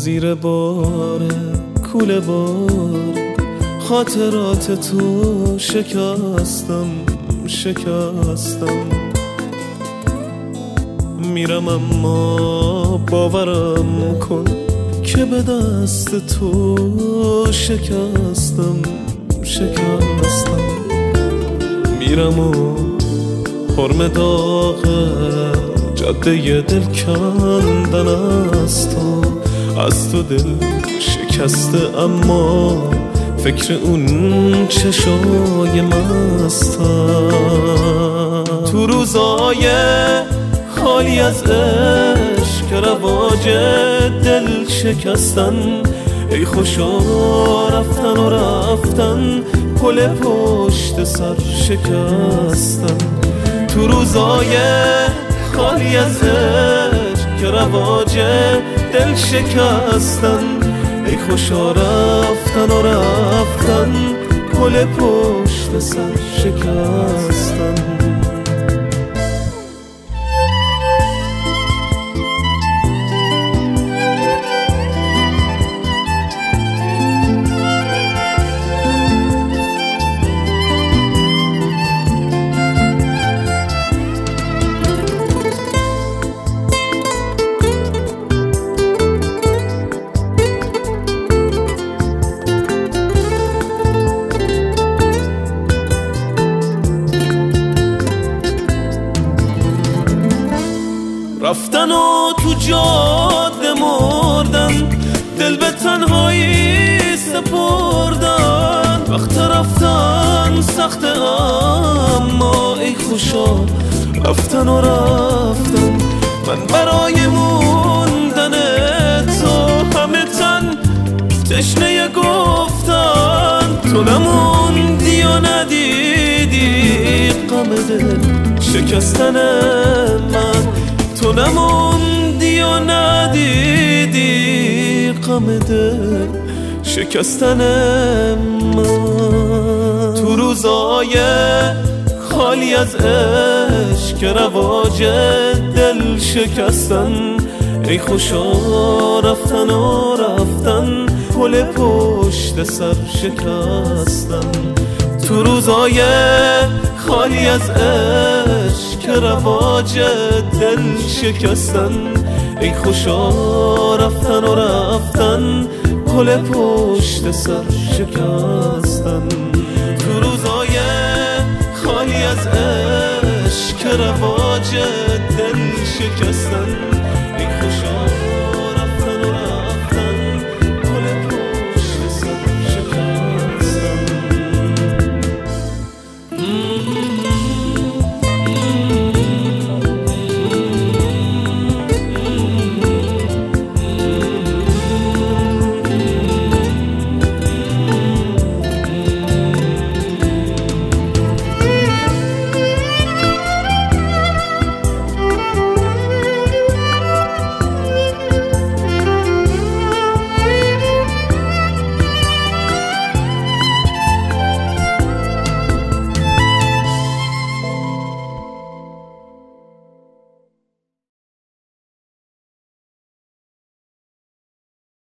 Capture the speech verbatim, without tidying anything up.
زیر بار کوله بار خاطرات تو شکستم شکستم میرم اما باورم کن که به دست تو شکستم شکستم میرم و حرم داغ جاده دل کندن از تو از تو دل شکسته اما فکر اون چشای مستم تو روزای خالی از عشق که رواج دل شکستن ای خوشا رفتن و رفتن پل پشت سر شکستن تو روزای خالی از عشق که رواج دل شکستن ای خوشا رفتن و رفتن پل پشت سر شکستن رفتن و تو جاده مردن دل به تنهایی سپردن وقت رفتن سخته اما ای خوشا رفتن و رفتن من برای موندن تو همه تن تشنه گفتن تو نموندی و ندیدی غم دل شکستن من تو نموندی و ندیدی غم دل شکستن من تو روزای خالی از عشق که رواج دل شکستن ای خوشا رفتن و رفتن پل پشت سر شکستن تو روزای خالی از عشق که رواج دل شکستن ای خوشا رفتن و رفتن پل پشت سر شکستن تو روزای خالی از عشق که رواج دل شکستن